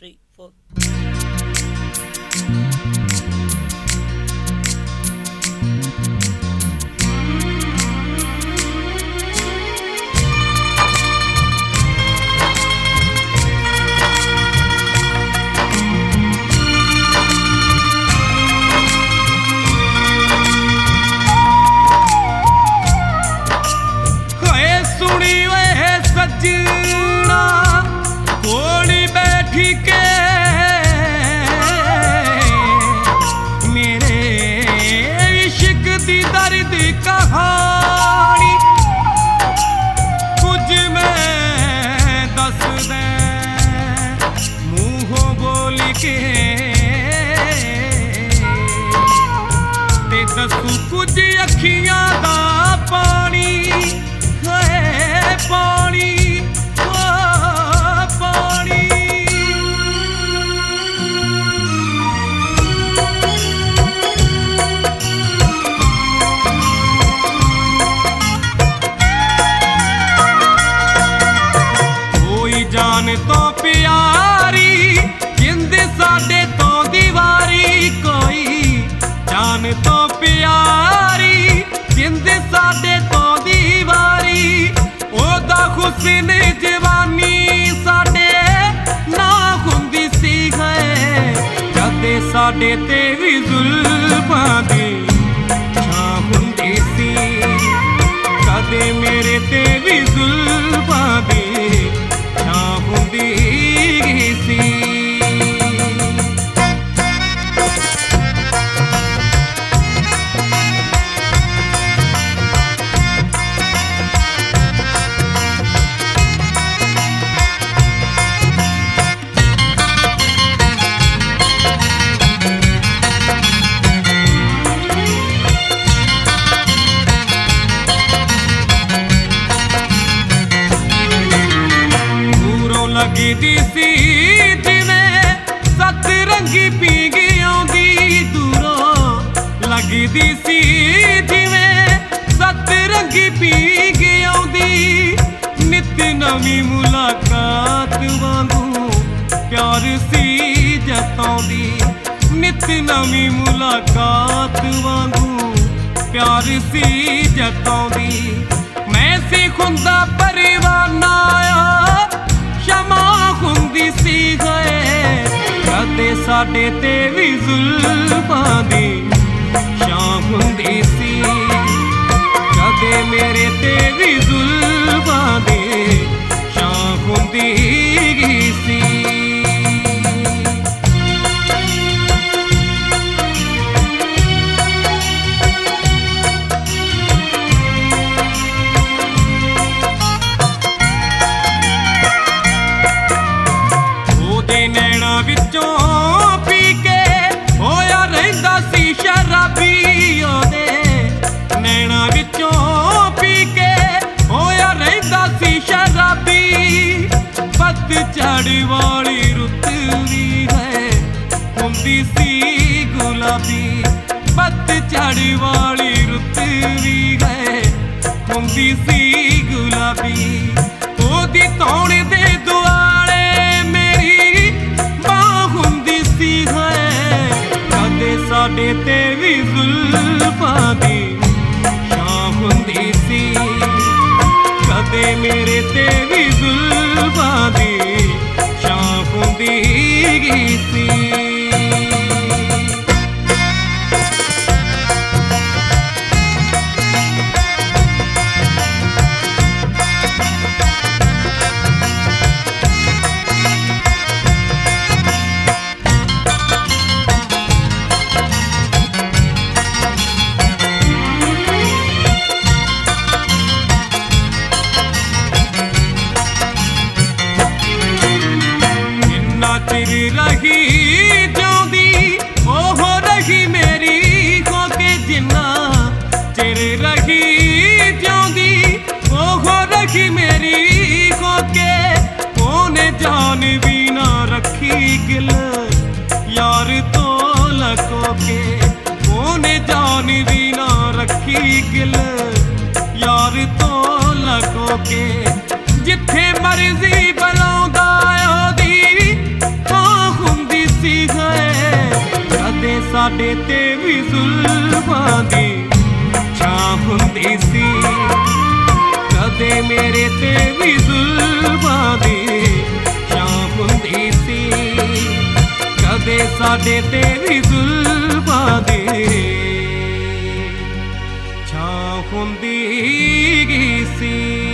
3 4 सजना कोली बैठी के मेरे इश्क दी दर्द कहानी कुछ मैं दस दे मुँहों बोल के ते दसू कुछ अखियां दा पानी है पानी तो प्यारी जिंद साडे तो दीवारी कोई जान तो प्यारी जिंद साडे तो दीवारी ओदा हुस्न जवानी साडे ना हुंदी सी है कदे साडे ते भी जुल्फां दी छां हुंदी सी कदे मेरे ते भी जुल्फां दी हुंदी सी लगदी सी जिवें सतरंगी पींगी आउंदी दूरों लगदी सी जिवें सतरंगी पींगी आउंदी नित नवीं मुलाकात वांगू प्यार सी जताउंदी नित नवीं मुलाकात वांगू प्यार सी जताउंदी मैं सी खुंदा परवाना क्षमा हुंदी सी गए कदे साडे ते भी जुल्फां दी छां हुंदी सी कदे मेरे ते भी जुल्फां दी छां हुंदी सी नैना विचों पी के होया रहिंदा सी शराबी ओदे नैना विचों पी के होया रहिंदा सी शराबी पतझड़ वाली रुत भी है हुंदी सी गुलाबी पतझड़ वाली रुत भी है हुंदी सी गुलाबी ओदी तौण दे दुआले साडे ते भी जुल्फां दी छां हुंदी सी कदे मेरे ते भी जुल्फां दी छां हुंदी सी चिर रही जाऊंदी ओह रही मेरी होके जिन्ना चिर रही जाऊंदी ओह रही मेरी होके ओने जान भी ना रखी गिल यार तो लको के ओने जान भी ना रखी गिल यार तो लको के जिथे मर्जी बुलाउंदा ओदी ਸਾਡੇ ਤੇ ਵੀ ਜ਼ੁਲਮਾਂ ਦੀ ਛਾਂ ਹੁੰਦੀ ਸੀ, ਕਦੇ ਮੇਰੇ ਤੇ ਵੀ ਜ਼ੁਲਮਾਂ ਦੀ ਛਾਂ ਹੁੰਦੀ ਸੀ, ਕਦੇ ਸਾਡੇ ਤੇ ਵੀ ਜ਼ੁਲਮਾਂ ਦੀ ਛਾਂ ਹੁੰਦੀ ਸੀ।